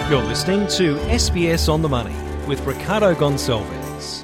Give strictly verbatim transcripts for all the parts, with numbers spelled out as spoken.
You're listening to S B S On The Money with Ricardo Gonçalves.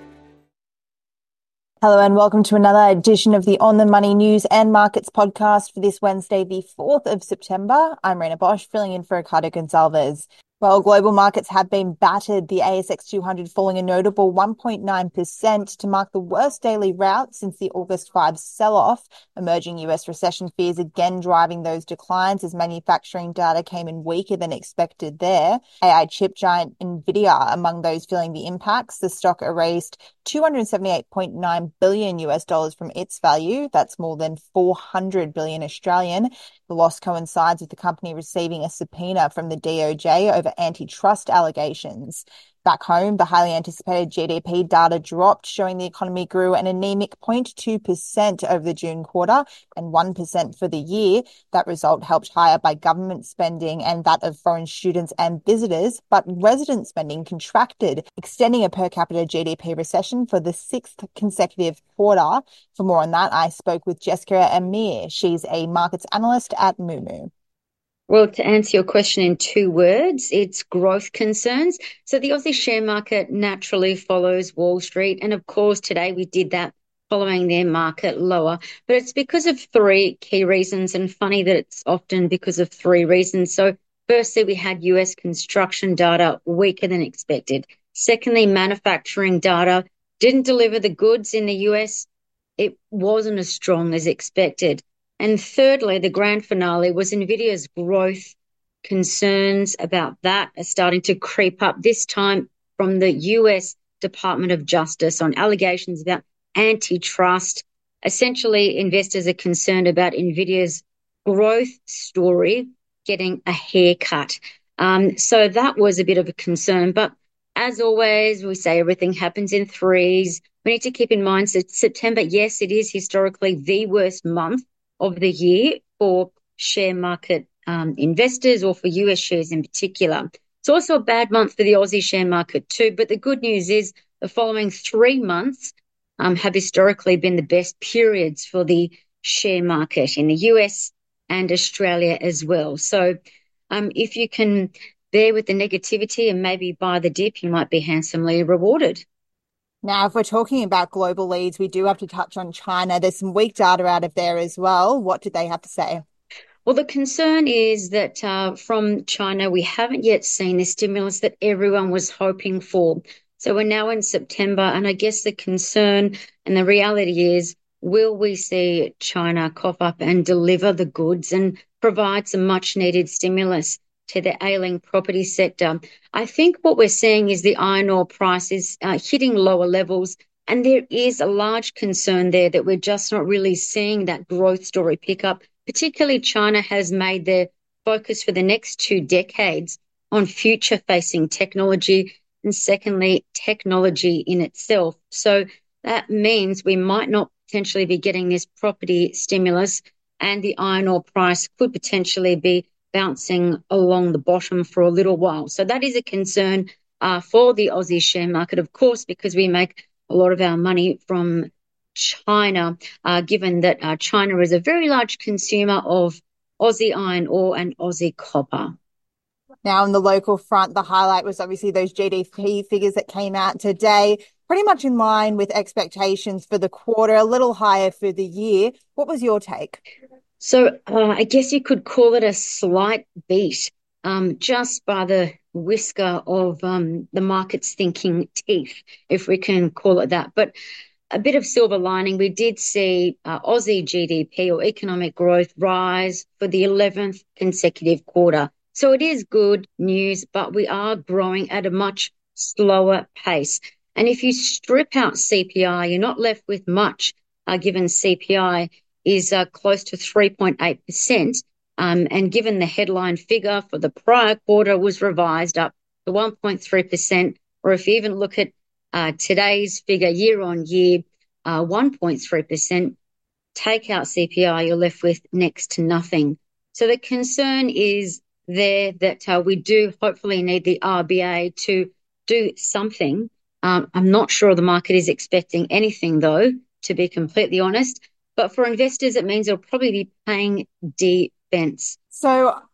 Hello and welcome to another edition of the On The Money News and Markets podcast for this Wednesday, the fourth of September. I'm Raina Bosch, filling in for Ricardo Gonçalves. Well, global markets have been battered, the A S X two hundred falling a notable one point nine percent to mark the worst daily rout since the August fifth sell-off. Emerging U S recession fears again driving those declines as manufacturing data came in weaker than expected there. A I chip giant Nvidia among those feeling the impacts. The stock erased two hundred seventy-eight point nine billion U S dollars from its value. That's more than four hundred billion Australian. The loss coincides with the company receiving a subpoena from the D O J over antitrust allegations. Back home, the highly anticipated G D P data dropped, showing the economy grew an anemic zero point two percent over the June quarter and one percent for the year. That result helped higher by government spending and that of foreign students and visitors, but resident spending contracted, extending a per capita G D P recession for the sixth consecutive quarter. For more on that, I spoke with Jessica Amir. She's a markets analyst at Moomoo. Well, to answer your question in two words, it's growth concerns. So the Aussie share market naturally follows Wall Street. And of course, today we did that following their market lower. But it's because of three key reasons. And funny that it's often because of three reasons. So firstly, we had U S construction data weaker than expected. Secondly, manufacturing data didn't deliver the goods in the U S. It wasn't as strong as expected. And thirdly, the grand finale was Nvidia's growth. Concerns about that are starting to creep up, this time from the U S Department of Justice on allegations about antitrust. Essentially, investors are concerned about Nvidia's growth story getting a haircut. Um, so that was a bit of a concern. But as always, we say everything happens in threes. We need to keep in mind that September, yes, it is historically the worst month of the year for share market um, investors or for U S shares in particular. It's also a bad month for the Aussie share market too, but the good news is the following three months um, have historically been the best periods for the share market in the U S and Australia as well. So um, if you can bear with the negativity and maybe buy the dip, you might be handsomely rewarded. Now, if we're talking about global leads, we do have to touch on China. There's some weak data out of there as well. What did they have to say? Well, the concern is that uh, from China, we haven't yet seen the stimulus that everyone was hoping for. So we're now in September, and I guess the concern and the reality is, will we see China cough up and deliver the goods and provide some much needed stimulus to the ailing property sector? I think what we're seeing is the iron ore price is uh, hitting lower levels, and there is a large concern there that we're just not really seeing that growth story pick up. Particularly, China has made their focus for the next two decades on future-facing technology, and secondly, technology in itself. So that means we might not potentially be getting this property stimulus, and the iron ore price could potentially be bouncing along the bottom for a little while. So that is a concern uh, for the Aussie share market, of course, because we make a lot of our money from China, uh, given that uh, China is a very large consumer of Aussie iron ore and Aussie copper. Now, on the local front, the highlight was obviously those G D P figures that came out today, pretty much in line with expectations for the quarter, a little higher for the year. What was your take? So uh, I guess you could call it a slight beat, um, just by the whisker of um, the market's thinking teeth, if we can call it that. But a bit of silver lining, we did see uh, Aussie G D P or economic growth rise for the eleventh consecutive quarter. So it is good news, but we are growing at a much slower pace. And if you strip out C P I, you're not left with much, uh, given C P I is uh, close to three point eight percent. Um, and given the headline figure for the prior quarter was revised up to one point three percent, or if you even look at uh, today's figure year on year, uh, one point three percent, take out C P I, you're left with next to nothing. So the concern is there that uh, we do hopefully need the R B A to do something. Um, I'm not sure the market is expecting anything, though, to be completely honest. But for investors, it means they'll probably be paying defense. So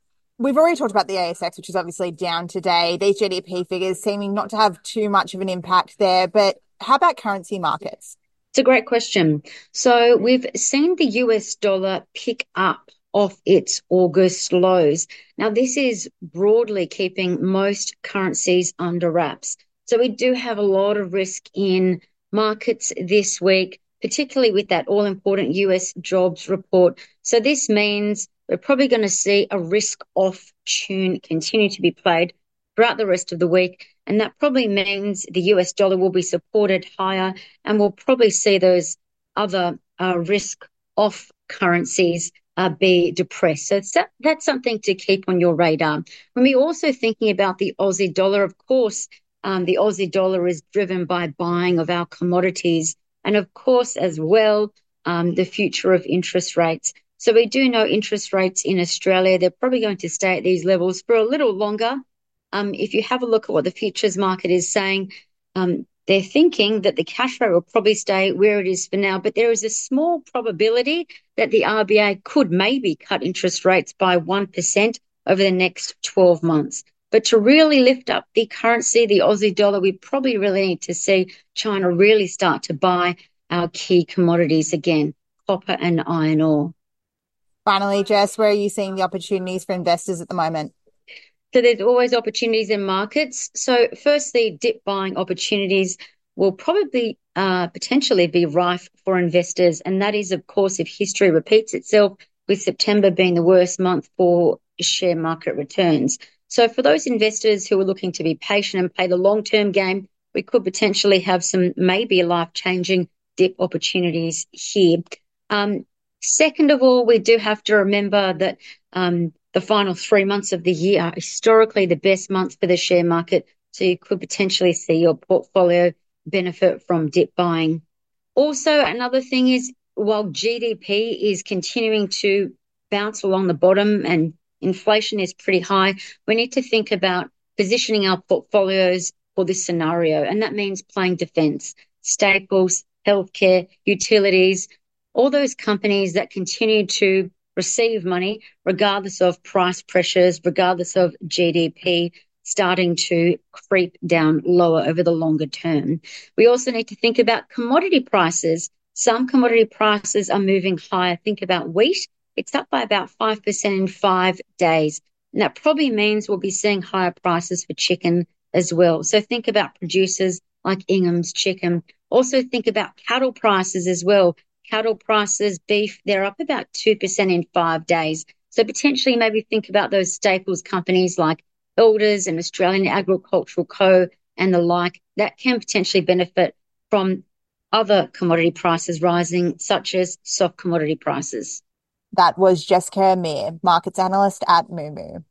We've already talked about the A S X, which is obviously down today. These G D P figures seeming not to have too much of an impact there. But how about currency markets? It's a great question. So we've seen the U S dollar pick up off its August lows. Now, this is broadly keeping most currencies under wraps. So we do have a lot of risk in markets this week, particularly with that all-important U S jobs report. So this means we're probably going to see a risk-off tune continue to be played throughout the rest of the week. And that probably means the U S dollar will be supported higher, and we'll probably see those other uh, risk-off currencies uh, be depressed. So that, that's something to keep on your radar. When we're also thinking about the Aussie dollar, of course, um, the Aussie dollar is driven by buying of our commodities, and of course, as well, um, the future of interest rates. So we do know interest rates in Australia, they're probably going to stay at these levels for a little longer. Um, if you have a look at what the futures market is saying, um, they're thinking that the cash rate will probably stay where it is for now, but there is a small probability that the R B A could maybe cut interest rates by one percent over the next twelve months. But to really lift up the currency, the Aussie dollar, we probably really need to see China really start to buy our key commodities again, copper and iron ore. Finally, Jess, where are you seeing the opportunities for investors at the moment? So there's always opportunities in markets. So firstly, dip buying opportunities will probably uh, potentially be rife for investors. And that is, of course, if history repeats itself, with September being the worst month for share market returns. So for those investors who are looking to be patient and play the long-term game, we could potentially have some maybe life-changing dip opportunities here. Um, second of all, we do have to remember that um, the final three months of the year are historically the best months for the share market, so you could potentially see your portfolio benefit from dip buying. Also, another thing is, while G D P is continuing to bounce along the bottom and inflation is pretty high, we need to think about positioning our portfolios for this scenario, and that means playing defence, staples, healthcare, utilities, all those companies that continue to receive money regardless of price pressures, regardless of G D P starting to creep down lower over the longer term. We also need to think about commodity prices. Some commodity prices are moving higher. Think about wheat. It's up by about five percent in five days. And that probably means we'll be seeing higher prices for chicken as well. So think about producers like Ingham's Chicken. Also think about cattle prices as well. Cattle prices, beef, they're up about two percent in five days. So potentially maybe think about those staples companies like Elders and Australian Agricultural Co. and the like that can potentially benefit from other commodity prices rising, such as soft commodity prices. That was Jessica Amir, markets analyst at Moomoo.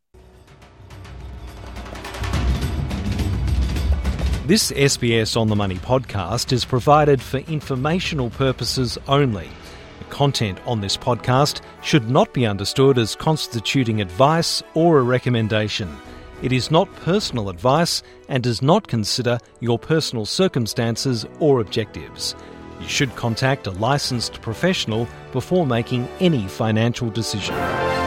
This S B S On The Money podcast is provided for informational purposes only. The content on this podcast should not be understood as constituting advice or a recommendation. It is not personal advice and does not consider your personal circumstances or objectives. You should contact a licensed professional before making any financial decision.